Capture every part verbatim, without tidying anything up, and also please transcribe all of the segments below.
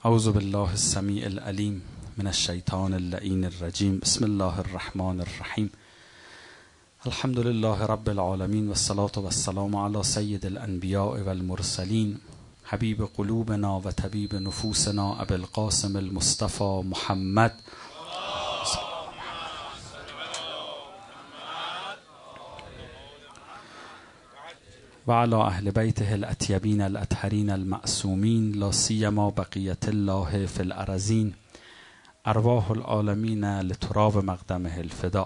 اعوذ بالله السمیع العلیم من الشیطان اللعین الرجیم. بسم الله الرحمن الرحیم. الحمد لله رب العالمین والصلاة والسلام علی سید الانبیاء والمرسلین حبیب قلوبنا و طبیب نفوسنا ابی القاسم المصطفى محمد و علی اهل بیته الاطیبین الاطهرین المعصومین لا سیما بقیت الله فی الارضین ارواح العالمین لتراب مقدمه الفدا.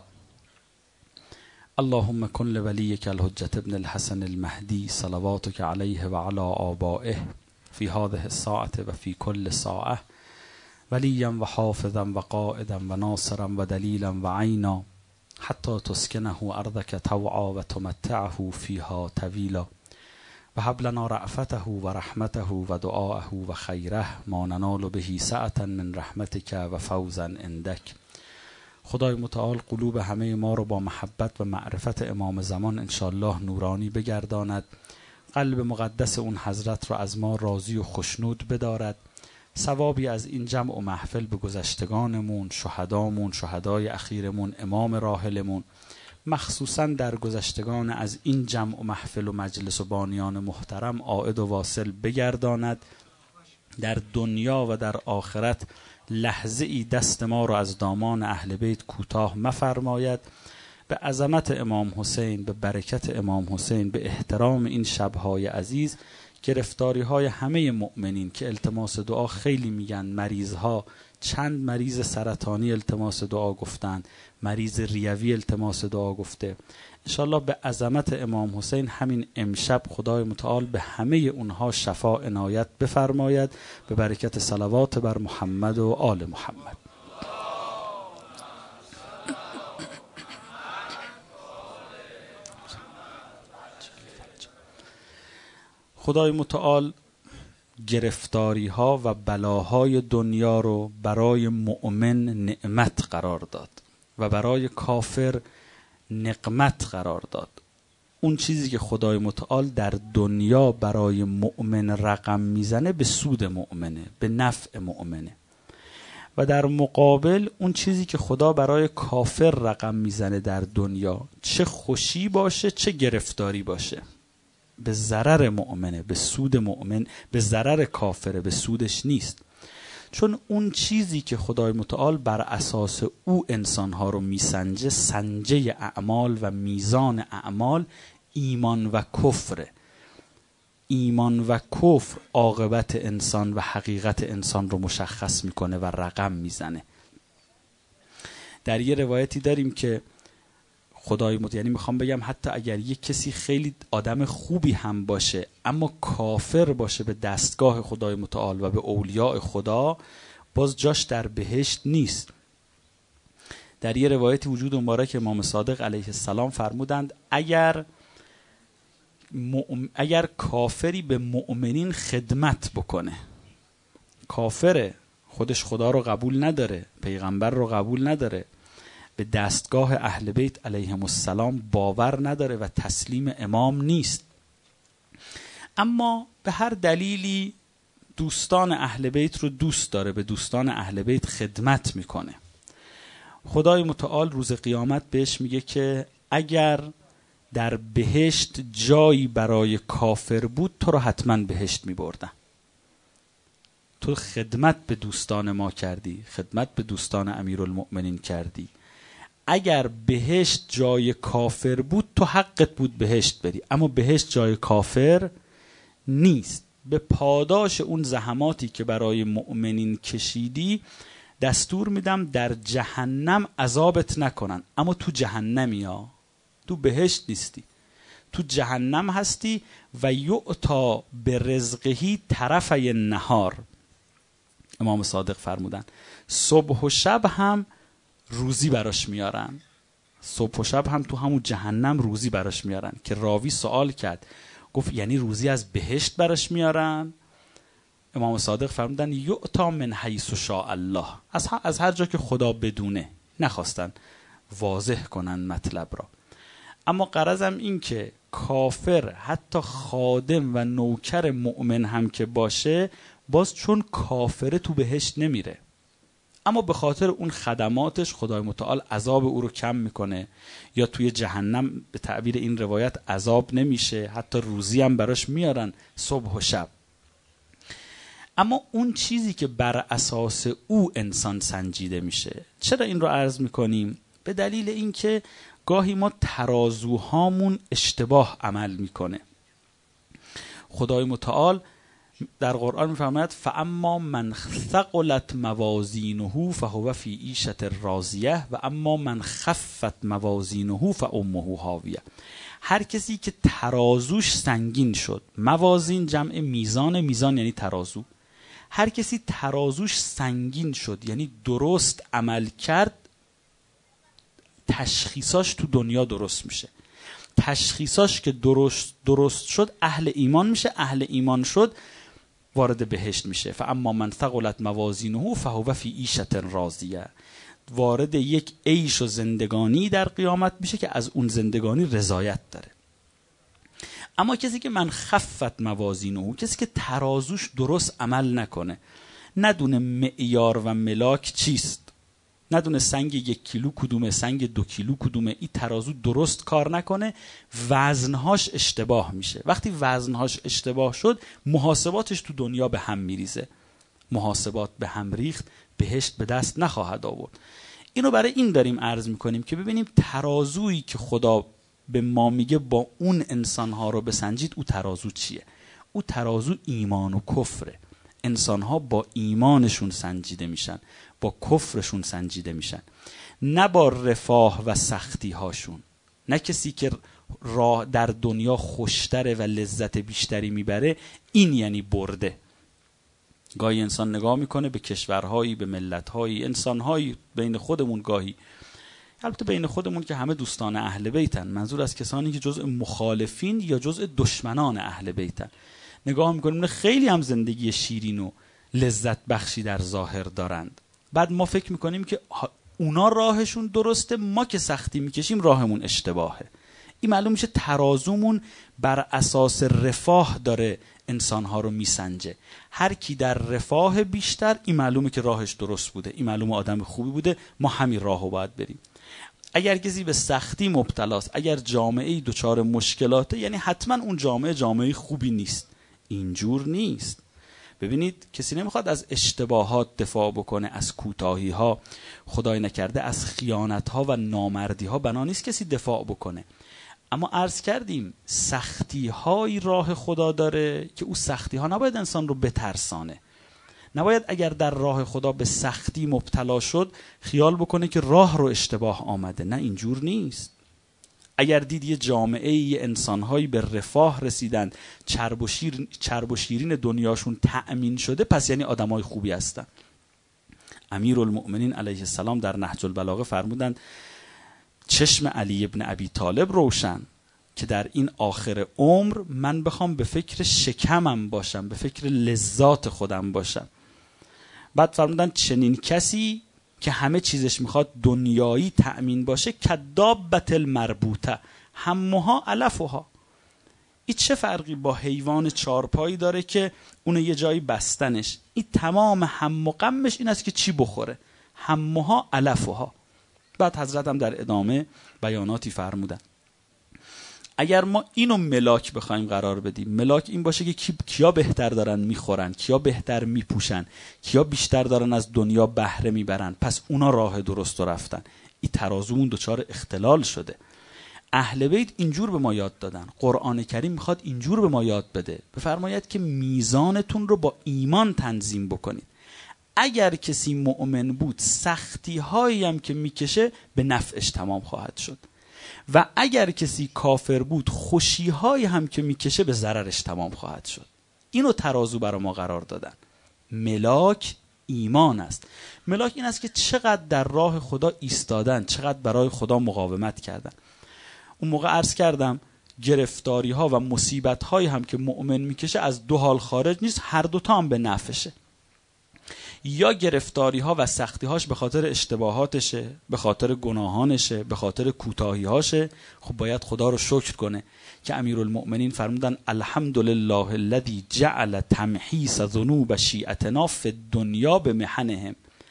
اللهم کن لولیک الحجة ابن الحسن المهدی صلواتک علیه و علی آبائه فی هذه الساعة و فی کل ساعة ولیا و حافظا و قائدا و ناصرا و دلیلا و عینا حتی تسکنه ارضک طوعا و تمتعه فیها طویلا و هب لنا رأفته و رحمته و دعاءه و خیره ما ننال به سعة من رحمتک و فوزا عندک. خدای متعال قلوب همه ما رو با محبت و معرفت امام زمان انشاءالله نورانی بگرداند، قلب مقدس اون حضرت را از ما راضی و خشنود بدارد، ثوابی از این جمع و محفل به گذشتگانمون، شهدامون، شهدای اخیرمون، امام راحلمون، مخصوصا در گذشتگان از این جمع و محفل و مجلس و بانیان محترم عائد و واصل بگرداند. در دنیا و در آخرت لحظه ای دست ما را از دامان اهل بیت کوتاه مفرماید. به عظمت امام حسین، به برکت امام حسین، به احترام این شبهای عزیز، گرفتاری های همه مؤمنین که التماس دعا خیلی میگن، مریض ها، چند مریض سرطانی التماس دعا گفتن، مریض ریوی التماس دعا گفته. انشالله به عظمت امام حسین همین امشب خدای متعال به همه اونها شفا عنایت بفرماید به برکت صلوات بر محمد و آل محمد. خدای متعال گرفتاری ها و بلاهای دنیا رو برای مؤمن نعمت قرار داد و برای کافر نقمت قرار داد. اون چیزی که خدای متعال در دنیا برای مؤمن رقم میزنه به سود مؤمنه، به نفع مؤمنه، و در مقابل اون چیزی که خدا برای کافر رقم میزنه در دنیا، چه خوشی باشه چه گرفتاری باشه، به ضرر مؤمنه، به سود مؤمن، به ضرر کافره، به سودش نیست. چون اون چیزی که خدای متعال بر اساس او انسانها رو میسنجه، سنجه اعمال و میزان اعمال، ایمان و کفره. ایمان و کفر عاقبت انسان و حقیقت انسان رو مشخص میکنه و رقم میزنه. در یه روایتی داریم که خدای متعال، یعنی میخوام بگم حتی اگر یک کسی خیلی آدم خوبی هم باشه اما کافر باشه به دستگاه خدای متعال و به اولیاء خدا، باز جاش در بهشت نیست. در یه روایتی وجود مبارک امام صادق علیه السلام فرمودند اگر مؤمن، اگر کافری به مؤمنین خدمت بکنه، کافره، خودش خدا رو قبول نداره، پیغمبر رو قبول نداره، به دستگاه اهل بیت علیهم السلام باور نداره و تسلیم امام نیست، اما به هر دلیلی دوستان اهل بیت رو دوست داره، به دوستان اهل بیت خدمت میکنه، خدای متعال روز قیامت بهش میگه که اگر در بهشت جایی برای کافر بود تو رو حتما بهشت میبردن. تو خدمت به دوستان ما کردی، خدمت به دوستان امیرالمؤمنین کردی، اگر بهشت جای کافر بود تو حقت بود بهشت بری، اما بهشت جای کافر نیست. به پاداش اون زحماتی که برای مؤمنین کشیدی دستور میدم در جهنم عذابت نکنن، اما تو جهنمی ها، تو بهشت نیستی، تو جهنم هستی. و یعطا به رزقهی طرفی نهار، امام صادق فرمودن صبح و شب هم روزی براش میارن، صبح و شب هم تو همون جهنم روزی براش میارن. که راوی سوال کرد، گفت یعنی روزی از بهشت براش میارن؟ امام صادق فرمودن یعطا من حیث شاء الله، از از هر جا که خدا بدونه. نخواستن واضح کنن مطلب را. اما غرضم این که کافر حتی خادم و نوکر مؤمن هم که باشه باز چون کافره تو بهشت نمیره، اما به خاطر اون خدماتش خدای متعال عذاب او رو کم میکنه، یا توی جهنم به تعبیر این روایت عذاب نمیشه، حتی روزی هم براش میارن صبح و شب. اما اون چیزی که بر اساس او انسان سنجیده میشه، چرا این رو عرض میکنیم؟ به دلیل اینکه گاهی ما ترازوهامون اشتباه عمل میکنه. خدای متعال در قرآن میفرماید فاما من ثقلت موازینه فهو فی عیشة راضیه و اما من خفت موازینه فامه هاویه. هر کسی که ترازوش سنگین شد، موازین جمع میزان، میزان یعنی ترازو، هر کسی ترازوش سنگین شد یعنی درست عمل کرد، تشخیصاش تو دنیا درست میشه. تشخیصاش که درست درست شد اهل ایمان میشه، اهل ایمان شد وارد بهشت میشه. فاما من ثقلت موازینه فهو فی عیشة راضیه، وارد یک عیش و زندگانی در قیامت میشه که از اون زندگانی رضایت داره. اما کسی که من خفت موازینه، کسی که ترازوش درست عمل نکنه، ندونه معیار و ملاک چیست، ندونه سنگ یک کیلو کدومه، سنگ دو کیلو کدومه، این ترازو درست کار نکنه، وزنهاش اشتباه میشه. وقتی وزنهاش اشتباه شد، محاسباتش تو دنیا به هم میریزه. محاسبات به هم ریخت، بهشت به دست نخواهد آورد. اینو برای این داریم عرض میکنیم که ببینیم ترازویی که خدا به ما میگه با اون انسانها رو بسنجید، او ترازو چیه؟ او ترازو ایمان و کفره. انسانها با ایمانشون سنجیده میشن، با کفرشون سنجیده میشن، نه با رفاه و سختی هاشون. نه کسی که راه در دنیا خوشتره و لذت بیشتری میبره این یعنی برده. گاهی انسان نگاه میکنه به کشورهایی، به ملتهایی، انسانهایی بین خودمون، گاهی البته بین خودمون که همه دوستان اهل بیتن، منظور از کسانی که جزء مخالفین یا جزء دشمنان اهل بیتن، نگاه میکنیم خیلی هم زندگی شیرین و لذت بخشی در ظاهر دارند. بعد ما فکر میکنیم که اونا راهشون درسته، ما که سختی میکشیم راهمون اشتباهه. این معلوم میشه ترازومون بر اساس رفاه داره انسانها رو میسنجه. هر کی در رفاه بیشتر، این معلومه که راهش درست بوده، این معلومه آدم خوبی بوده، ما همین راهو باید بریم. اگر کسی به سختی مبتلاست، اگر جامعه‌ای دچار مشکلاته، یعنی حتما اون جامعه جامعه خوبی نیست. اینجور نیست. ببینید کسی نمیخواد از اشتباهات دفاع بکنه، از کوتاهی ها، خدای نکرده از خیانت ها و نامردی ها بنا نیست کسی دفاع بکنه. اما عرض کردیم سختی های راه خدا داره که او سختی ها نباید انسان رو بترسانه. نباید اگر در راه خدا به سختی مبتلا شد خیال بکنه که راه رو اشتباه آمده. نه، اینجور نیست. اگر دید یه جامعه یه انسانهایی به رفاه رسیدن، چرب و شیر چرب و شیرین دنیاشون تأمین شده، پس یعنی آدمای خوبی هستن. امیرالمؤمنین علیه السلام در نهج البلاغه فرمودند چشم علی ابن ابی طالب روشن که در این آخر عمر من بخوام به فکر شکمم باشم، به فکر لذات خودم باشم. بعد فرمودند چنین کسی که همه چیزش میخواد دنیایی تأمین باشه، کدابت المربوطه همها علفها. این چه فرقی با حیوان چارپایی داره که اون یه جایی بستنش؟ این تمام هم و غمش این است که چی بخوره. همها علفها. بعد حضرت هم در ادامه بیاناتی فرمودن اگر ما اینو ملاک بخوایم قرار بدیم، ملاک این باشه که کیا بهتر دارن میخورن، کیا بهتر میپوشن، کیا بیشتر دارن از دنیا بهره میبرن، پس اونا راه درست رو رفتن. این ترازومون دچار اختلال شده. اهل بیت اینجور به ما یاد دادن. قرآن کریم میخواد اینجور به ما یاد بده. بفرماید که میزانتون رو با ایمان تنظیم بکنید. اگر کسی مؤمن بود سختی هایی هم که میکشه به نفعش تمام خواهد شد، و اگر کسی کافر بود خوشی هایی هم که میکشه به ضررش تمام خواهد شد. اینو ترازو برای ما قرار دادن. ملاک ایمان است. ملاک این است که چقدر در راه خدا ایستادن، چقدر برای خدا مقاومت کردن. اون موقع عرض کردم گرفتاری ها و مصیبت هایی هم که مؤمن میکشه از دو حال خارج نیست، هر دوتا هم به نفعشه. یا گرفتاری ها و سختی هاش به خاطر اشتباهاتشه، به خاطر گناهانشه، به خاطر کوتاهی هاشه، خب باید خدا رو شکر کنه که امیرالمؤمنین فرمودن الحمدلله الذی جعل تمحیص ذنوب شیعتنا فی الدنیا بمحنهم.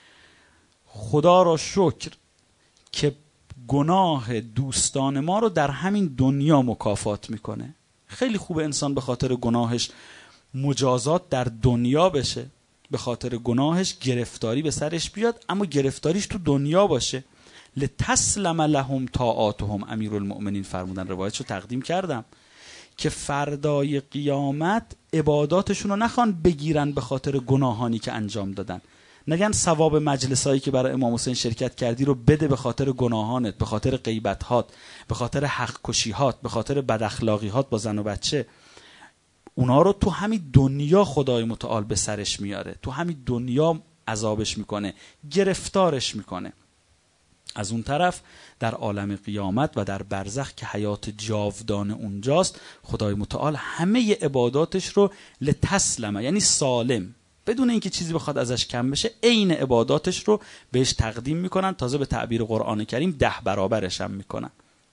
خدا را شکر که گناه دوستان ما رو در همین دنیا مکافات میکنه. خیلی خوبه انسان به خاطر گناهش مجازات در دنیا بشه، به خاطر گناهش گرفتاری به سرش بیاد، اما گرفتاریش تو دنیا باشه. لتسلم لهم طاعاتهم. امیرالمؤمنین فرمودن، روایتشو تقدیم کردم، که فردای قیامت عباداتشون رو نخوان بگیرن به خاطر گناهانی که انجام دادن. نگن ثواب مجلسایی که برای امام حسین شرکت کردی رو بده به خاطر گناهانت، به خاطر غیبت‌هات، به خاطر حق کشی‌هات، به خاطر بد اخلاقی‌هات با زن و بچه. اونا رو تو همین دنیا خدای متعال به سرش میاره، تو همین دنیا عذابش میکنه، گرفتارش میکنه. از اون طرف در عالم قیامت و در برزخ که حیات جاودان اونجاست، خدای متعال همه عباداتش رو لتسلمه، یعنی سالم، بدون اینکه چیزی بخواد ازش کم بشه، عین عباداتش رو بهش تقدیم میکنن. تازه به تعبیر قرآن کریم ده برابرش هم میکنن.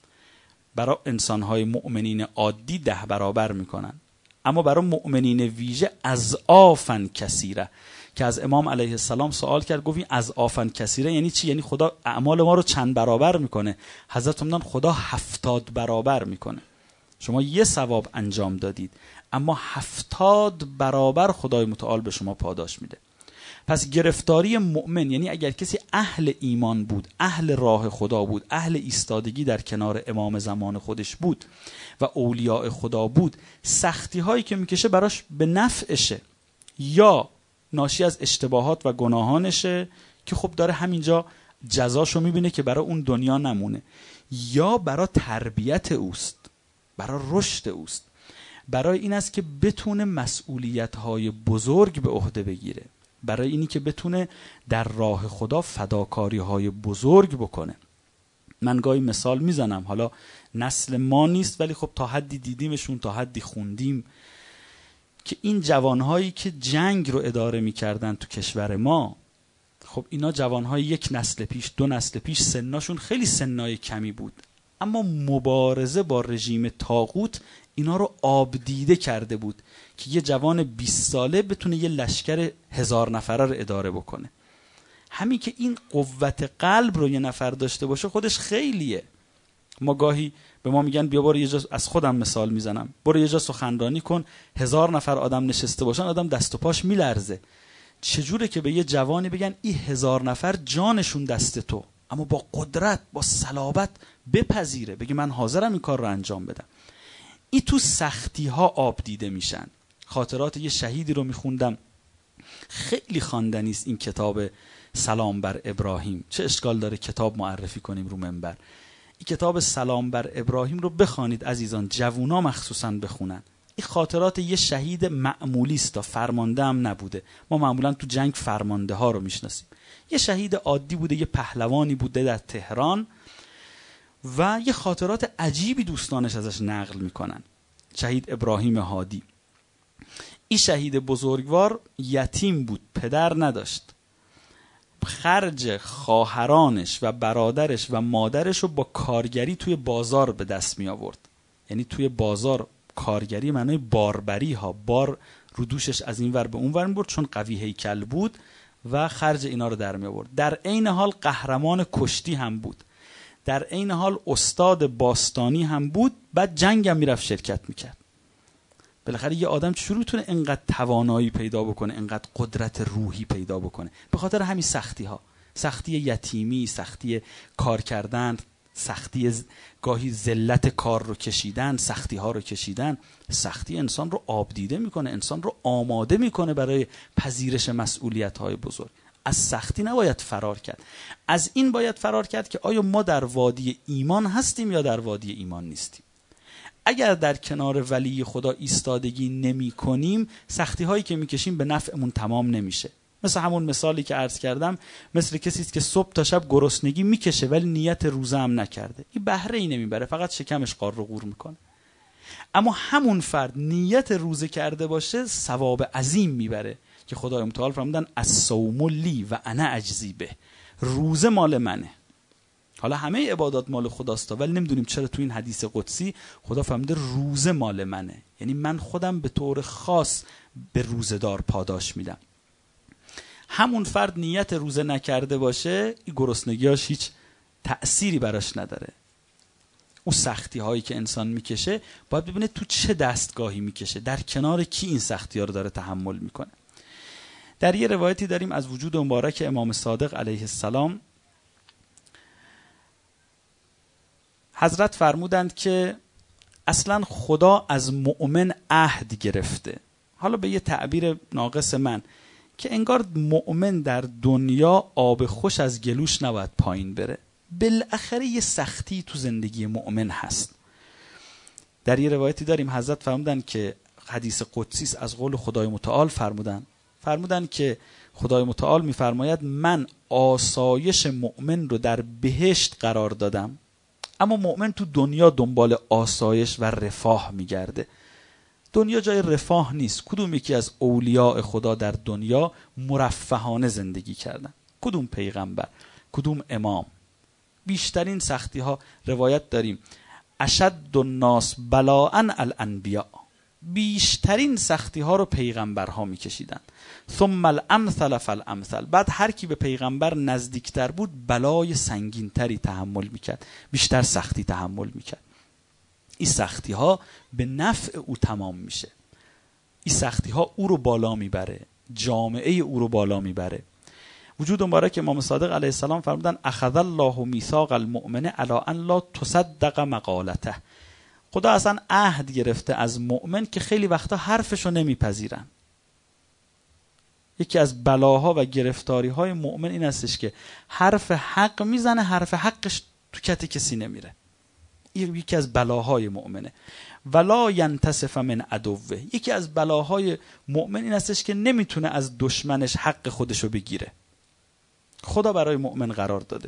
برای انسانهای مؤمنین عادی ده برابر میکنن، اما برای مؤمنین ویژه اضعافا کثیره، که از امام علیه السلام سوال کرد، گفت این اضعافا کثیره یعنی چی؟ یعنی خدا اعمال ما رو چند برابر میکنه؟ حضرت فرمودن خدا هفتاد برابر میکنه. شما یه ثواب انجام دادید، اما هفتاد برابر خدای متعال به شما پاداش میده. پس گرفتاری مؤمن، یعنی اگر کسی اهل ایمان بود، اهل راه خدا بود، اهل ایستادگی در کنار امام زمان خودش بود و اولیاء خدا بود، سختی هایی که میکشه براش به نفعشه، یا ناشی از اشتباهات و گناهانشه که خب داره همینجا جزاشو میبینه که برای اون دنیا نمونه، یا برای تربیت اوست، برای رشد اوست، برای این است که بتونه مسئولیت‌های بزرگ به عهده بگیره، برای اینی که بتونه در راه خدا فداکاری‌های بزرگ بکنه. من گاهی مثال میزنم، حالا نسل ما نیست ولی خب تا حدی دیدیمشون، تا حدی خوندیم، که این جوانهایی که جنگ رو اداره میکردن تو کشور ما، خب اینا جوانهای یک نسل پیش، دو نسل پیش، سناشون خیلی سنای کمی بود، اما مبارزه با رژیم طاغوت اینا رو آب دیده کرده بود که یه جوان بیست ساله بتونه یه لشکر هزار نفره رو اداره بکنه. همین که این قوت قلب رو یه نفر داشته باشه خودش خیلیه. ما گاهی به ما میگن بیا برو یه جا، از خودم مثال میزنم، برو یه جا سخنرانی کن، هزار نفر آدم نشسته باشن، آدم دست و پاش میلرزه. چجوره که به یه جوانی بگن این هزار نفر جانشون دست تو، اما با قدرت، با صلابت بپذیره، بگه من حاضرم این کار رو انجام بدم. این تو سختی ها آب دیده میشن. خاطرات یه شهیدی رو میخوندم، خیلی خواندنی است این کتاب سلام بر ابراهیم. چه اشکال داره کتاب معرفی کنیم رو منبر؟ این کتاب سلام بر ابراهیم رو بخوانید عزیزان، جوونا مخصوصا بخونن. این خاطرات یه شهید معمولی است، فرمانده هم نبوده. ما معمولا تو جنگ فرمانده ها رو میشناسیم. یه شهید عادی بوده، یه پهلوانی بوده در تهران و یه خاطرات عجیبی دوستانش ازش نقل میکنن. شهید ابراهیم هادی. این شهید بزرگوار یتیم بود، پدر نداشت. خرج خواهرانش و برادرش و مادرش رو با کارگری توی بازار به دست می آورد. یعنی توی بازار کارگری معنای باربری ها، بار رو دوشش از این ور به اون ور می برد، چون قوی هیکل بود و خرج اینا رو در می آورد. در عین حال قهرمان کشتی هم بود، در عین حال استاد باستانی هم بود، بعد جنگ هم میرفت شرکت میکرد. بالاخره یه آدم چجوری میتونه اینقدر توانایی پیدا بکنه، اینقدر قدرت روحی پیدا بکنه؟ به خاطر همین سختی ها، سختی یتیمی، سختی کار کردن، سختی گاهی ذلت کار رو کشیدن، سختی ها رو کشیدن. سختی انسان رو آب دیده میکنه، انسان رو آماده میکنه برای پذیرش مسئولیت های بزرگ. از سختی نباید فرار کرد. از این باید فرار کرد که آیا ما در وادی ایمان هستیم یا در وادی ایمان نیستیم. اگر در کنار ولی خدا ایستادگی نمی کنیم، سختی هایی که میکشیم به نفعمون تمام نمیشه. مثل همون مثالی که عرض کردم، مثل کسی است که صبح تا شب گرسنگی میکشه ولی نیت روزه هم نکرده. این بهره ای نمیبره، فقط شکمش قار رو قور میکنه. اما همون فرد نیت روزه کرده باشه ثواب عظیم میبره، که خدای متعال فرمودن الصوم لی و انا اجزی به، روزه مال منه. حالا همه عبادات مال خداست ولی نمیدونیم چرا تو این حدیث قدسی خدا فرموده روزه مال منه، یعنی من خودم به طور خاص به روزه‌دار پاداش میدم. همون فرد نیت روزه نکرده باشه، این گرسنگیاش هیچ تأثیری براش نداره. اون سختی هایی که انسان میکشه باید ببینه تو چه دستگاهی میکشه، در کنار کی این سختی ها رو داره تحمل میکنه. در یه روایتی داریم از وجود مبارک امام صادق علیه السلام، حضرت فرمودند که اصلا خدا از مؤمن عهد گرفته، حالا به یه تعبیر ناقص من، که انگار مؤمن در دنیا آب خوش از گلوش نباید پایین بره، بالاخره یه سختی تو زندگی مؤمن هست. در یه روایتی داریم حضرت فرمودن که حدیث قدسی است، از قول خدای متعال فرمودن فرمودن که خدای متعال میفرماید من آسایش مؤمن رو در بهشت قرار دادم، اما مؤمن تو دنیا دنبال آسایش و رفاه میگرده. دنیا جای رفاه نیست. کدوم یکی از اولیاء خدا در دنیا مرفهانه زندگی کردن؟ کدوم پیغمبر؟ کدوم امام؟ بیشترین سختی ها روایت داریم اشد الناس بلاء الانبیاء، بیشترین سختی ها رو پیغمبرها میکشیدن. ثم الامثل فالامثل، بعد هر کی به پیغمبر نزدیکتر بود بلای سنگینتری تحمل میکرد، بیشتر سختی تحمل میکرد. این سختی ها به نفع او تمام میشه، این سختی ها او رو بالا میبره، جامعه او رو بالا میبره. وجود مبارک امام صادق علیه السلام فرمودن اخذ الله میثاق المؤمن علی ان لا تصدق مقالته، خدا اصلا عهد گرفته از مؤمن که خیلی وقتا حرفشو نمیپذیرن. یکی از بلاها و گرفتاریهای مؤمن این هستش که حرف حق میزنه، حرف حقش تو کت کسی نمیره. این یکی از بلاهای مؤمنه. ولا ینتصف من عدوه، یکی از بلاهای مؤمن این هستش که نمیتونه از دشمنش حق خودشو بگیره. خدا برای مؤمن قرار داده.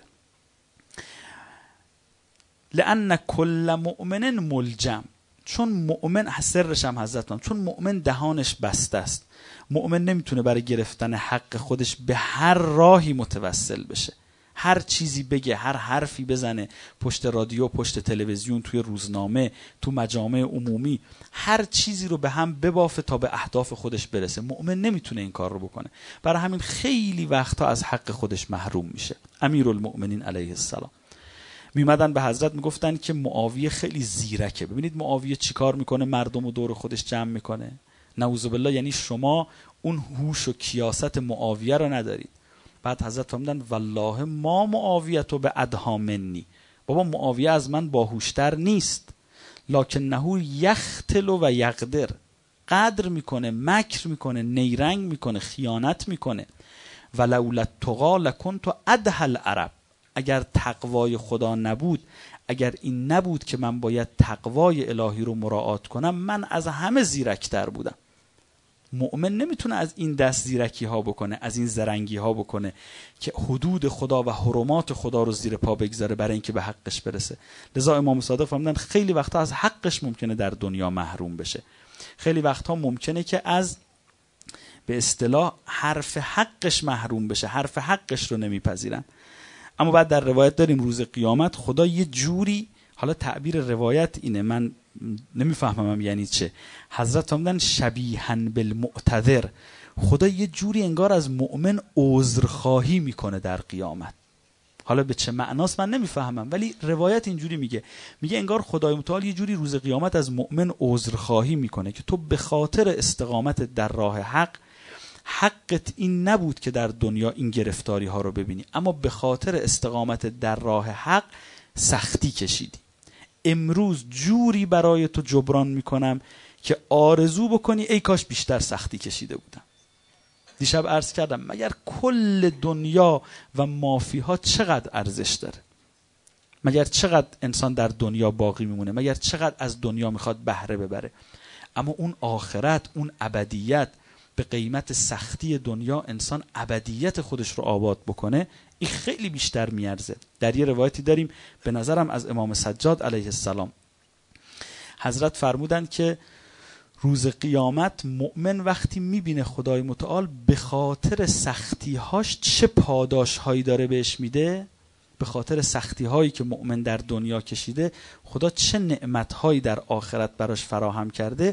لأن کل مؤمن ملجم، چون مؤمن سرش هم حضرت هم چون مؤمن دهانش بسته است، مؤمن نمیتونه برای گرفتن حق خودش به هر راهی متوسل بشه، هر چیزی بگه، هر حرفی بزنه، پشت رادیو، پشت تلویزیون، توی روزنامه، تو مجامع عمومی، هر چیزی رو به هم ببافه تا به اهداف خودش برسه. مؤمن نمیتونه این کار رو بکنه، برای همین خیلی وقتا از حق خودش محروم میشه. امیرالمؤمنین علیه السلام میمدن به حضرت میگفتن که معاویه خیلی زیرکه. ببینید معاویه چیکار میکنه، مردم رو دور خودش جمع میکنه. نعوذ بالله، یعنی شما اون هوش و کیاست معاویه رو ندارید. بعد حضرت فرمودن والله ما معاویه تو به ادها منی، بابا معاویه از من باهوشتر نیست، لکنه یختل و یقدر، قدر میکنه، مکر میکنه، نیرنگ میکنه، خیانت میکنه. ولولا التقی لکنت ادهى العرب، اگر تقوای خدا نبود، اگر این نبود که من باید تقوای الهی رو مراعات کنم، من از همه زیرکتر بودم. مؤمن نمیتونه از این دست زیرکی ها بکنه، از این زرنگی ها بکنه که حدود خدا و حرمات خدا رو زیر پا بگذاره برای اینکه به حقش برسه. لذا امام صادق فرمودن خیلی وقتا از حقش ممکنه در دنیا محروم بشه، خیلی وقتا ممکنه که از به اصطلاح حرف حقش محروم بشه، حرف حقش رو نمیپذیرن. اما بعد در روایت داریم روز قیامت خدا یه جوری، حالا تعبیر روایت اینه، من نمیفهمم یعنی چه، حضرت فرمودن شبیهاً بالمعتذر، خدا یه جوری انگار از مؤمن عذرخواهی میکنه در قیامت. حالا به چه معناست من نمیفهمم، ولی روایت اینجوری میگه، میگه انگار خدای متعال یه جوری روز قیامت از مؤمن عذرخواهی میکنه که تو به خاطر استقامت در راه حق، حقت این نبود که در دنیا این گرفتاری ها رو ببینی، اما به خاطر استقامت در راه حق سختی کشیدی. امروز جوری برای تو جبران میکنم که آرزو بکنی ای کاش بیشتر سختی کشیده بودم. دیشب عرض کردم مگر کل دنیا و مافیها چقدر ارزش داره؟ مگر چقدر انسان در دنیا باقی میمونه؟ مگر چقدر از دنیا میخواد بهره ببره؟ اما اون آخرت، اون ابدیت، به قیمت سختی دنیا انسان ابدیت خودش رو آباد بکنه، این خیلی بیشتر میارزه. در یه روایتی داریم به نظرم از امام سجاد علیه السلام، حضرت فرمودند که روز قیامت مؤمن وقتی میبینه خدای متعال به خاطر سختی‌هاش چه پاداش‌هایی داره بهش میده، به خاطر سختی‌هایی که مؤمن در دنیا کشیده خدا چه نعمت‌هایی در آخرت براش فراهم کرده،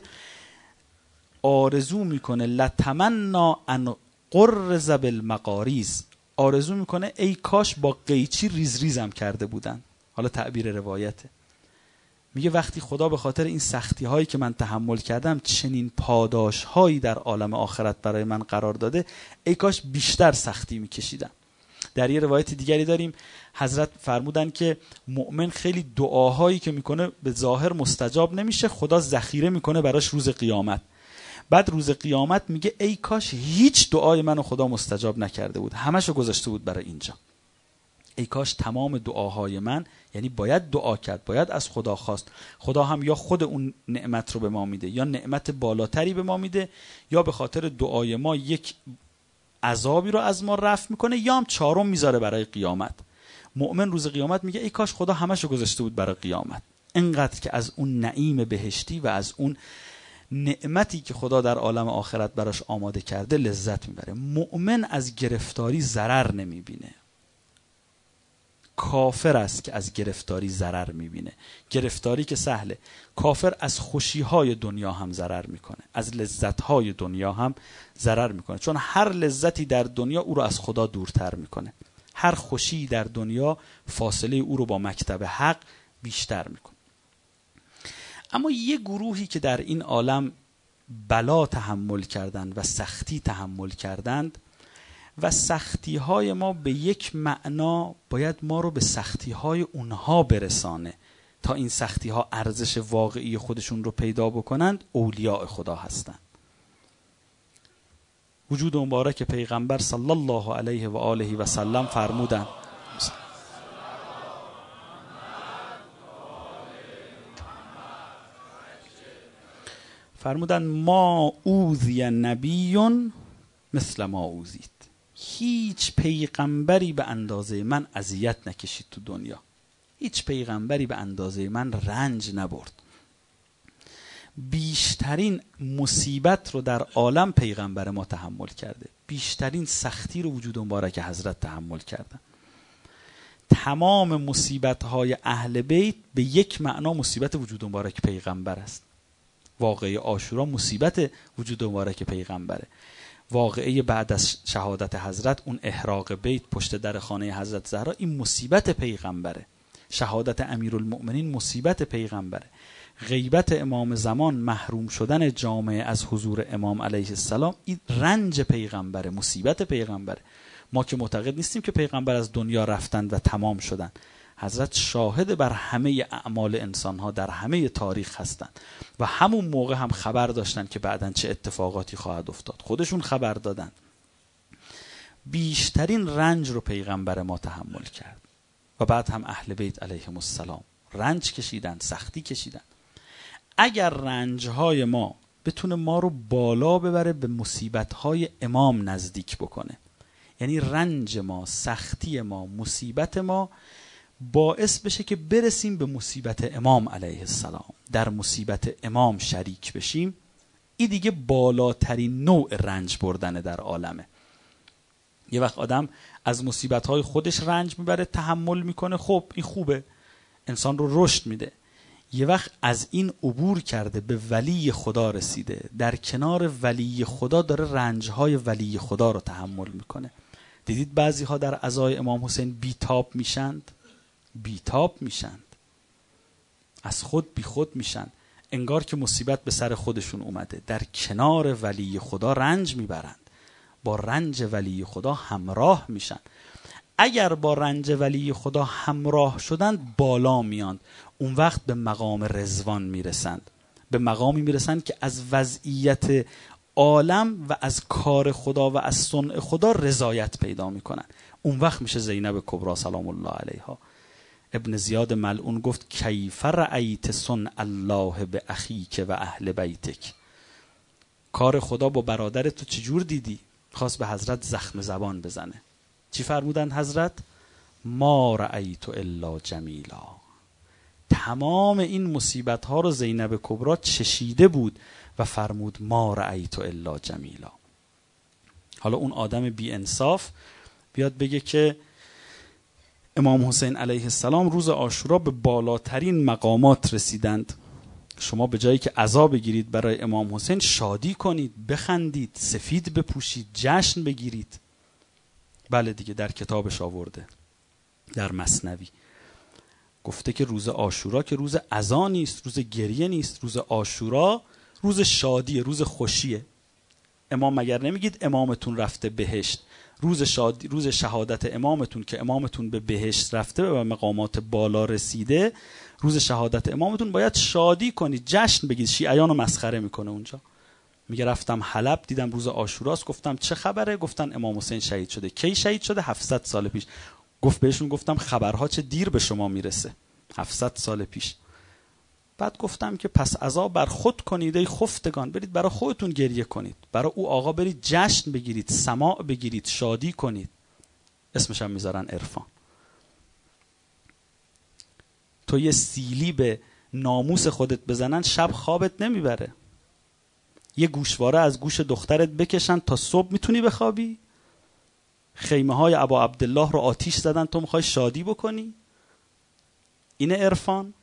آرزو میکنه لتمنا ان قرز بالمقاریز، آرزو میکنه ای کاش با قیچی ریز ریزم کرده بودن. حالا تعبیر روایته، میگه وقتی خدا به خاطر این سختی هایی که من تحمل کردم چنین پاداش هایی در عالم آخرت برای من قرار داده، ای کاش بیشتر سختی میکشیدم. در یه روایت دیگری داریم حضرت فرمودن که مؤمن خیلی دعاهایی که میکنه به ظاهر مستجاب نمیشه، خدا ذخیره میکنه براش روز قیامت. بعد روز قیامت میگه ای کاش هیچ دعای منو خدا مستجاب نکرده بود، همشو گذاشته بود برای اینجا. ای کاش تمام دعاهای من، یعنی باید دعا کرد، باید از خدا خواست، خدا هم یا خود اون نعمت رو به ما میده یا نعمت بالاتری به ما میده، یا به خاطر دعای ما یک عذابی رو از ما رفع میکنه، یا هم چهارم میذاره برای قیامت. مؤمن روز قیامت میگه ای کاش خدا همشو گذاشته بود برای قیامت، اینقدر که از اون نعیم بهشتی و از اون نعمتی که خدا در عالم آخرت براش آماده کرده لذت میبره. مؤمن از گرفتاری ضرر نمیبینه، کافر است که از گرفتاری ضرر میبینه. گرفتاری که سهله، کافر از خوشیهای دنیا هم ضرر میکنه، از لذتهای دنیا هم ضرر میکنه، چون هر لذتی در دنیا او رو از خدا دورتر میکنه، هر خوشی در دنیا فاصله او رو با مکتب حق بیشتر میکنه. اما یه گروهی که در این عالم بلا تحمل کردند و سختی تحمل کردند و سختی های ما به یک معنا باید ما رو به سختی های اونها برسانه تا این سختی ها ارزش واقعی خودشون رو پیدا بکنند، اولیاء خدا هستند. وجود مبارک پیغمبر صلی الله علیه و آله و سلم فرمودند فرمودند ما اوذی نبی مثل ما اوذیت، هیچ پیغمبری به اندازه من اذیت نکشید تو دنیا، هیچ پیغمبری به اندازه من رنج نبرد. بیشترین مصیبت رو در عالم پیغمبر ما تحمل کرده، بیشترین سختی رو وجود مبارک حضرت تحمل کردن. تمام مصیبت‌های اهل بیت به یک معنا مصیبت وجود مبارک پیغمبر است. واقعه عاشورا مصیبت وجود مبارک پیغمبره. واقعه بعد از شهادت حضرت اون احراق بیت پشت در خانه حضرت زهرا، این مصیبت پیغمبره. شهادت امیرالمؤمنین مصیبت پیغمبره. غیبت امام زمان، محروم شدن جامعه از حضور امام علیه السلام، این رنج پیغمبره، مصیبت پیغمبره. ما که معتقد نیستیم که پیغمبر از دنیا رفتند و تمام شدند. حضرت شاهد بر همه اعمال انسانها در همه تاریخ هستند و همون موقع هم خبر داشتن که بعداً چه اتفاقاتی خواهد افتاد، خودشون خبر دادن. بیشترین رنج رو پیغمبر ما تحمل کرد و بعد هم اهل بیت علیهم السلام رنج کشیدن، سختی کشیدن. اگر رنجهای ما بتونه ما رو بالا ببره به مصیبتهای امام نزدیک بکنه، یعنی رنج ما، سختی ما، مصیبت ما باعث بشه که برسیم به مصیبت امام علیه السلام، در مصیبت امام شریک بشیم، این دیگه بالاترین نوع رنج بردن در عالمه. یه وقت آدم از مصیبت‌های خودش رنج میبره، تحمل میکنه، خب این خوبه، انسان رو رشد میده. یه وقت از این عبور کرده، به ولی خدا رسیده، در کنار ولی خدا داره رنج‌های ولی خدا رو تحمل میکنه. دیدید بعضی ها در عزای امام حسین بیتاب میشند، بیتاب میشند، از خود بی خود میشن، انگار که مصیبت به سر خودشون اومده. در کنار ولی خدا رنج میبرند، با رنج ولی خدا همراه میشن. اگر با رنج ولی خدا همراه شدند بالا میاند، اون وقت به مقام رضوان میرسند، به مقامی میرسند که از وضعیت عالم و از کار خدا و از صنع خدا رضایت پیدا میکنن. اون وقت میشه زینب کبری سلام الله علیها. ابن زیاد ملعون گفت کیف رأیت صنع الله به اخیک و اهل بیتک، کار خدا با برادر تو چجور دیدی؟ خواست به حضرت زخم زبان بزنه. چی فرمودن حضرت؟ ما رأیت الا جمیلا، تمام این مصیبت ها رو زینب کبرا چشیده بود و فرمود ما رأیت الا جمیلا. حالا اون آدم بی انصاف بیاد بگه که امام حسین علیه السلام روز عاشورا به بالاترین مقامات رسیدند، شما به جایی که عزا بگیرید برای امام حسین شادی کنید، بخندید، سفید بپوشید، جشن بگیرید. بله دیگه در کتابش آورده، در مثنوی گفته که روز عاشورا که روز عزا نیست، روز گریه نیست، روز عاشورا روز شادیه، روز خوشیه. امام مگر نمیگید امامتون رفته بهشت؟ روز شادی، روز شهادت امامتون که امامتون به بهشت رفته و مقامات بالا رسیده، روز شهادت امامتون باید شادی کنید، جشن بگید. شیعیان رو مسخره میکنه اونجا، میگه رفتم حلب دیدم روز عاشوراست، گفتم چه خبره؟ گفتن امام حسین شهید شده. کی شهید شده؟ هفتصد سال پیش. گفت بهشون گفتم خبرها چه دیر به شما میرسه، هفتصد سال پیش. بعد گفتم که پس عزا بر خود کنید ای خفتگان، برید برای خودتون گریه کنید، برای او آقا برید جشن بگیرید، سماع بگیرید، شادی کنید. اسمش هم میذارن عرفان. تو یه سیلی به ناموس خودت بزنن شب خوابت نمیبره. یه گوشواره از گوش دخترت بکشن تا صبح میتونی بخوابی؟ خیمه های ابا عبدالله رو آتیش زدن تو میخوای شادی بکنی؟ اینه عرفان؟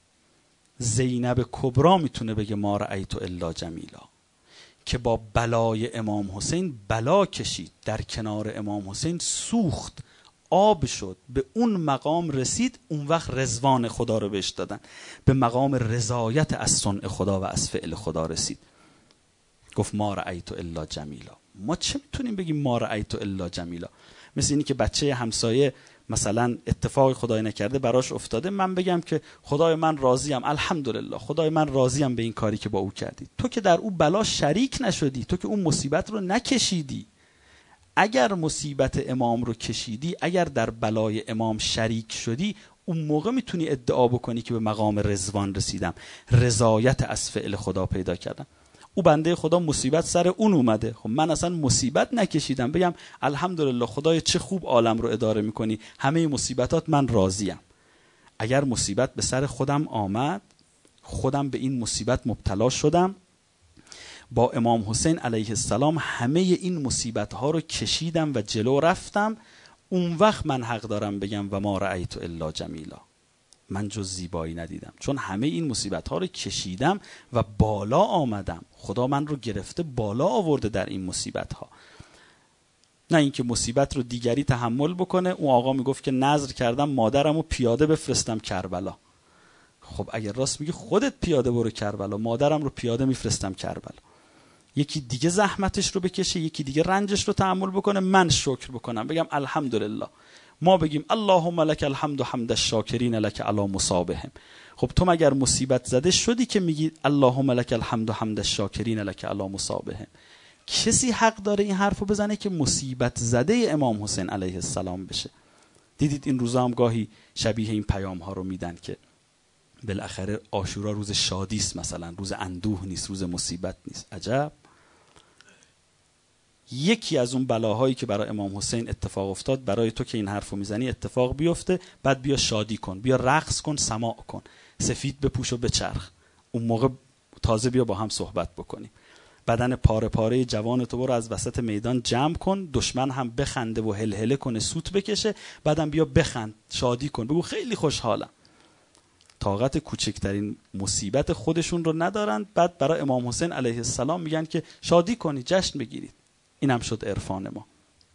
زینب کبرا میتونه بگه ما رأیت الا جمیلا، که با بلای امام حسین بلا کشید، در کنار امام حسین سوخت، آب شد، به اون مقام رسید. اون وقت رضوان خدا رو بهش دادن، به مقام رضایت از صنع خدا و از فعل خدا رسید. گفت ما رأیت الا جمیلا. ما چه میتونیم بگیم ما رأیت الا جمیلا؟ مثل اینی که بچه همسایه مثلا اتفاقی خدای نکرده براش افتاده، من بگم که خدای من راضیم، الحمدلله خدای من راضیم به این کاری که با او کردی. تو که در او بلا شریک نشدی، تو که اون مصیبت رو نکشیدی. اگر مصیبت امام رو کشیدی، اگر در بلای امام شریک شدی، اون موقع میتونی ادعا بکنی که به مقام رضوان رسیدم، رضایت از فعل خدا پیدا کردم. او بنده خدا مصیبت سر اون اومده، خب من اصلا مصیبت نکشیدم، بگم الحمدلله خدای چه خوب عالم رو اداره میکنی، همه مصیبتات من راضیم. اگر مصیبت به سر خودم آمد، خودم به این مصیبت مبتلا شدم، با امام حسین علیه السلام همه این مصیبت ها رو کشیدم و جلو رفتم، اون وقت من حق دارم بگم و ما رأیت الا جمیلا، من جز زیبایی ندیدم، چون همه این مصیبت ها رو کشیدم و بالا آمدم. خدا من رو گرفته بالا آورده در این مصیبت ها. نه اینکه مصیبت رو دیگری تحمل بکنه. اون آقا میگفت که نذر کردم مادرم رو پیاده بفرستم کربلا. خب اگر راست میگی خودت پیاده برو کربلا، مادرم رو پیاده میفرستم کربلا. یکی دیگه زحمتش رو بکشه، یکی دیگه رنجش رو تحمل بکنه، من شکر بکنم بگم الحمدلله. ما بگیم اللهم لك الحمد حمد الشاکرین لك علی مصابهم. خب تو مگر مصیبت زده شدی که میگی اللهم لك الحمد حمد الشاکرین لك علی مصابهم؟ کسی حق داره این حرفو بزنه که مصیبت زده امام حسین علیه السلام بشه؟ دیدید این روزا هم گاهی شبیه این پیام ها رو میدن که بالاخره عاشورا روز شادی است، مثلا روز اندوه نیست، روز مصیبت نیست. عجب. یکی از اون بلاهایی که برای امام حسین اتفاق افتاد، برای تو که این حرفو میزنی اتفاق بیفته، بعد بیا شادی کن، بیا رقص کن، سماع کن، سفید بپوش و بچرخ. اون موقع تازه بیا با هم صحبت بکنیم. بدن پاره پاره جوان تو برو از وسط میدان جمع کن، دشمن هم بخنده و هلهله کنه، سوت بکشه، بعدم بیا بخند، شادی کن، بگو خیلی خوشحالم. طاقت کوچکترین مصیبت خودشون رو ندارن، بعد برای امام حسین علیه السلام میگن که شادی کنید، جشن بگیرید. اینم شد عرفان ما.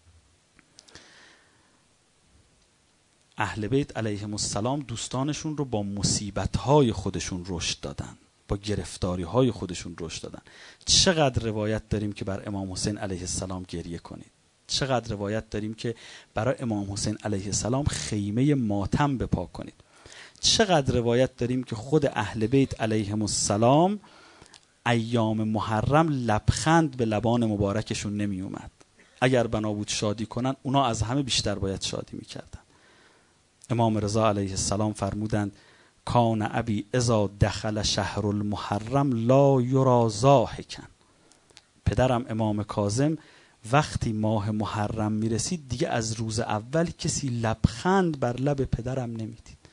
اهل بیت علیهم السلام دوستانشون رو با مصیبت‌های خودشون رشد دادن، با گرفتاری‌های خودشون رشد دادن. چقدر روایت داریم که بر امام حسین علیه السلام گریه کنید، چقدر روایت داریم که برای امام حسین علیه السلام خیمه ماتم بپا کنید، چقدر روایت داریم که خود اهل بیت علیهم السلام ایام محرم لبخند به لبان مبارکشون نمی اومد. اگر بنا بود شادی کنن، اونا از همه بیشتر باید شادی میکردن. امام رضا علیه السلام فرمودند کان ابی اذا دخل شهر المحرم لا یرا ضاحکا. پدرم امام کاظم وقتی ماه محرم میرسید دیگه از روز اول کسی لبخند بر لب پدرم نمیدید.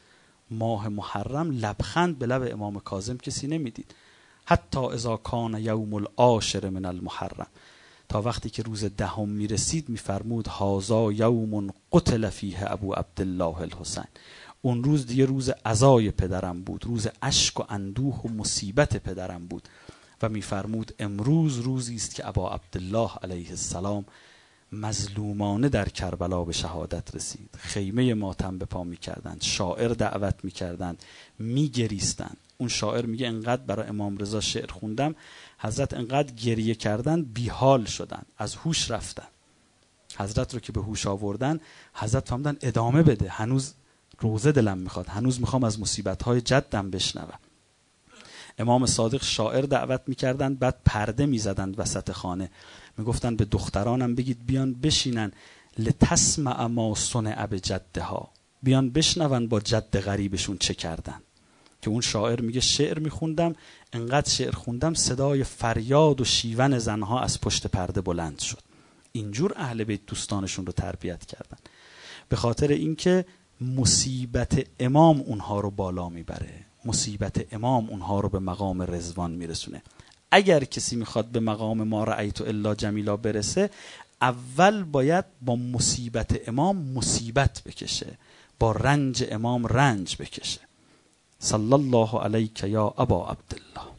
ماه محرم لبخند به لب امام کاظم کسی نمیدید. حتی اذا کان یوم العاشر من المحرم، تا وقتی که روز دهم میرسید میفرمود هذا یوم قتل فیه ابو عبدالله الحسین. اون روز دیگه روز عزای پدرم بود، روز اشک و اندوه و مصیبت پدرم بود. و میفرمود امروز روزی است که ابا عبدالله علیه السلام مظلومانه در کربلا به شهادت رسید. خیمه ماتم به پا میکردند، شاعر دعوت میکردند، میگریستند. اون شاعر میگه انقدر برای امام رضا شعر خوندم، حضرت انقدر گریه کردن بیحال شدن، از هوش رفتن. حضرت رو که به هوش آوردن، حضرت فهمیدن ادامه بده، هنوز روزه دلم میخواد، هنوز میخوام از مصیبت‌های جدم بشنوم. امام صادق شاعر دعوت میکردن، بعد پرده میزدند وسط خانه، میگفتن به دخترانم بگید بیان بشینن لتسمع ما صنع بجدها، بیان بشنون با جد غریبشون چه کردن. که اون شاعر میگه شعر میخوندم، انقدر شعر خوندم صدای فریاد و شیون زنها از پشت پرده بلند شد. اینجور اهل بیت دوستانشون رو تربیت کردن، به خاطر اینکه مصیبت امام اونها رو بالا میبره، مصیبت امام اونها رو به مقام رضوان میرسونه. اگر کسی میخواد به مقام ما رأیت الا جمیلا برسه، اول باید با مصیبت امام مصیبت بکشه، با رنج امام رنج بکشه. صلی الله علیک یا ابا عبدالله،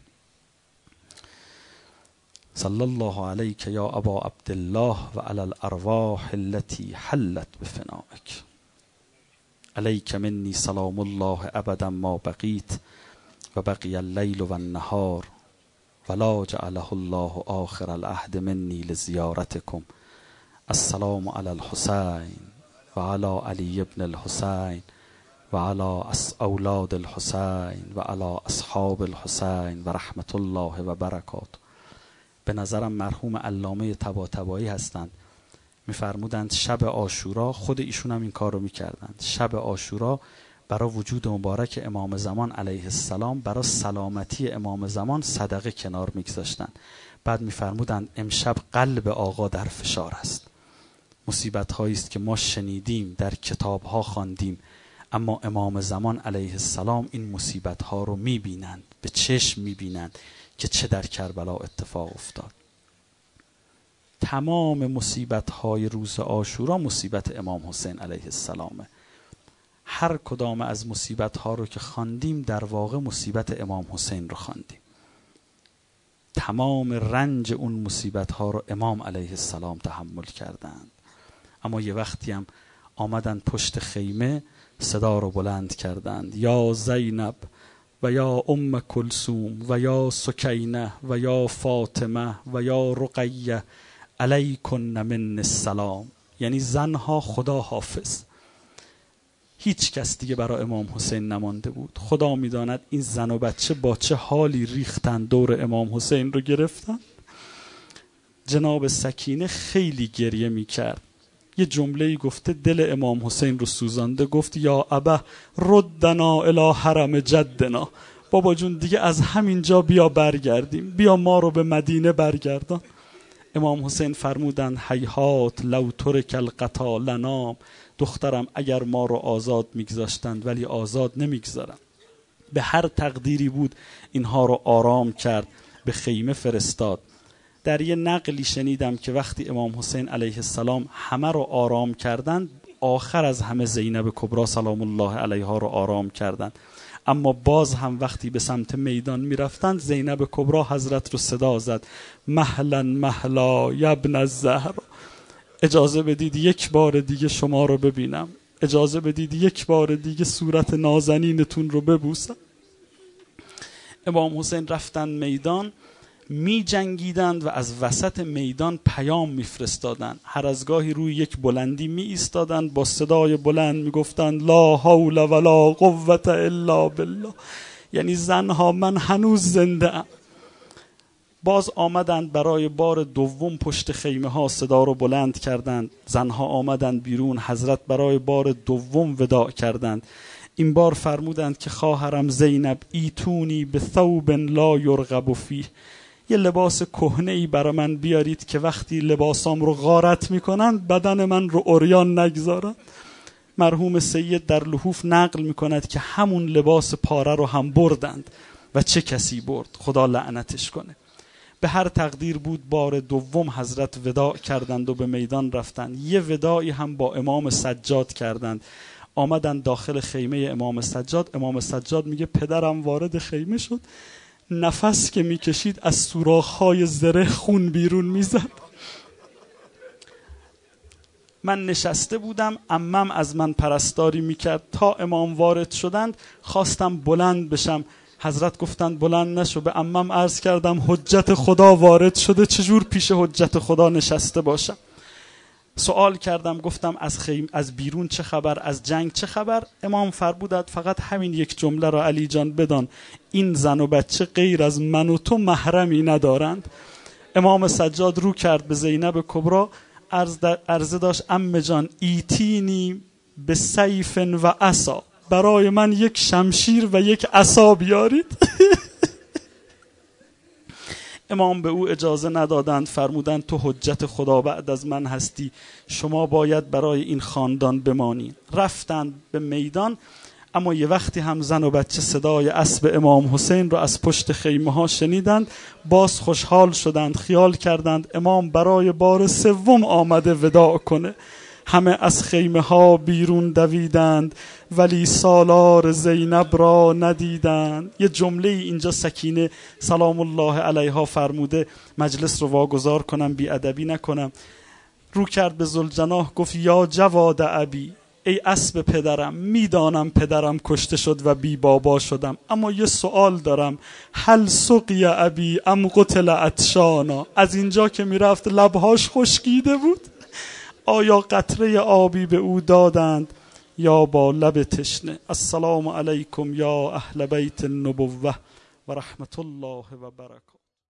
صلی الله علیک یا ابا عبدالله و علی الارواح التي حلت بفنائک. علیک منی سلام الله ابدا ما بقیت و بقی اللیل و النهار ولا جعله الله آخر العهد منی لزیارتکم. السلام علی الحسین و علی علی ابن الحسین و علی اولاد الحسین و علی اصحاب الحسین و رحمت الله و برکاته. به نظرم مرحوم علامه طباطبایی هستند، میفرمودند شب عاشورا، خود ایشون هم این کار رو میکردند، شب عاشورا برای وجود مبارک امام زمان علیه السلام، برای سلامتی امام زمان صدقه کنار میگذاشتند. بعد میفرمودند امشب قلب آقا در فشار است، مصیبت هایی است که ما شنیدیم، در کتاب ها خواندیم، اما امام زمان علیه السلام این مصیبت ها رو میبینند، به چشم میبینند که چه در کربلا اتفاق افتاد. تمام مصیبت های روز عاشورا مصیبت امام حسین علیه السلامه. هر کدام از مصیبت ها رو که خواندیم در واقع مصیبت امام حسین رو خواندیم. تمام رنج اون مصیبت ها رو امام علیه السلام تحمل کردند. اما یه وقتی هم آمدن پشت خیمه، صدا رو بلند کردند، یا زینب و یا ام کلثوم و یا سکینه و یا فاطمه و یا رقیه علیکن من السلام. یعنی زنها خدا حافظ، هیچ کس دیگه برای امام حسین نمانده بود. خدا میداند این زن و بچه با چه حالی ریختن دور امام حسین رو گرفتن. جناب سکینه خیلی گریه میکرد، یه جمله‌ای گفته دل امام حسین رو سوزانده، گفت یا ابا ردنا الی حرم جدنا، بابا جون دیگه از همین جا بیا برگردیم، بیا ما رو به مدینه برگردان. امام حسین فرمودند هیهات لو ترک القطا لنام، دخترم اگر ما رو آزاد میگذاشتند ولی آزاد نمیگذارن. به هر تقدیری بود اینها رو آرام کرد، به خیمه فرستاد. در یه نقلی شنیدم که وقتی امام حسین علیه السلام همه رو آرام کردند، آخر از همه زینب کبرا سلام الله علیها رو آرام کردند. اما باز هم وقتی به سمت میدان میرفتند، زینب کبرا حضرت رو صدا زد، مهلا مهلا یبن الزهر، اجازه بدید یک بار دیگه شما رو ببینم، اجازه بدید یک بار دیگه صورت نازنینتون رو ببوسم. امام حسین رفتن میدان، می جنگیدند و از وسط میدان پیام می فرستادند. هر از گاهی روی یک بلندی می ایستادند، با صدای بلند می گفتند لا حول ولا قوة الا بالله، یعنی زنها من هنوز زنده ام. باز آمدند برای بار دوم پشت خیمه ها صدا رو بلند کردند، زنها آمدند بیرون، حضرت برای بار دوم وداع کردند. این بار فرمودند که خواهرم زینب ایتونی به ثوب لا یرغب فیه، یه لباس کهنه‌ای برای من بیارید که وقتی لباسام رو غارت میکنن بدن من رو عریان نگذارن. مرحوم سید در لحوف نقل میکند که همون لباس پاره رو هم بردند و چه کسی برد، خدا لعنتش کنه. به هر تقدیر بود بار دوم حضرت وداع کردند و به میدان رفتند. یه وداعی هم با امام سجاد کردند. آمدن داخل خیمه امام سجاد. امام سجاد میگه پدرم وارد خیمه شد، نفس که میکشید از سوراخ‌های زره خون بیرون میزد. من نشسته بودم، عمم از من پرستاری میکرد تا امام وارد شدند. خواستم بلند بشم، حضرت گفتند بلند نشو. به عمم عرض کردم حجت خدا وارد شده، چجور پیش حجت خدا نشسته باشم؟ سوال کردم، گفتم از خیم از بیرون چه خبر، از جنگ چه خبر؟ امام فرمودند فقط همین یک جمله را علی جان بدان، این زن و بچه غیر از من و تو محرمی ندارند. امام سجاد رو کرد به زینب کبری، عرضه داشت عمه جان ایتینی به سیف و عصا، برای من یک شمشیر و یک عصا بیارید. امام به او اجازه ندادند، فرمودند تو حجت خدا بعد از من هستی، شما باید برای این خاندان بمانی. رفتند به میدان، اما یه وقتی هم زن و بچه صدای اسب امام حسین را از پشت خیمه ها شنیدند، باز خوشحال شدند، خیال کردند امام برای بار سوم آمده وداع کنه. همه از خیمه ها بیرون دویدند ولی سالار زینب را ندیدند. یه جمله اینجا سکینه سلام الله علیها فرموده، مجلس رو واگذار کنم بی ادبی نکنم. رو کرد به ذوالجناح گفت یا جواد ابی، ای اسب پدرم، میدانم پدرم کشته شد و بی بابا شدم، اما یه سوال دارم، هل سقی ابی ام قتل عطشانا؟ از اینجا که میرفت لبهاش خشکیده بود، آیا قطره آبی به او دادند یا با لب تشنه؟ السلام علیکم یا اهل بیت النبوه و رحمت الله و برکاته.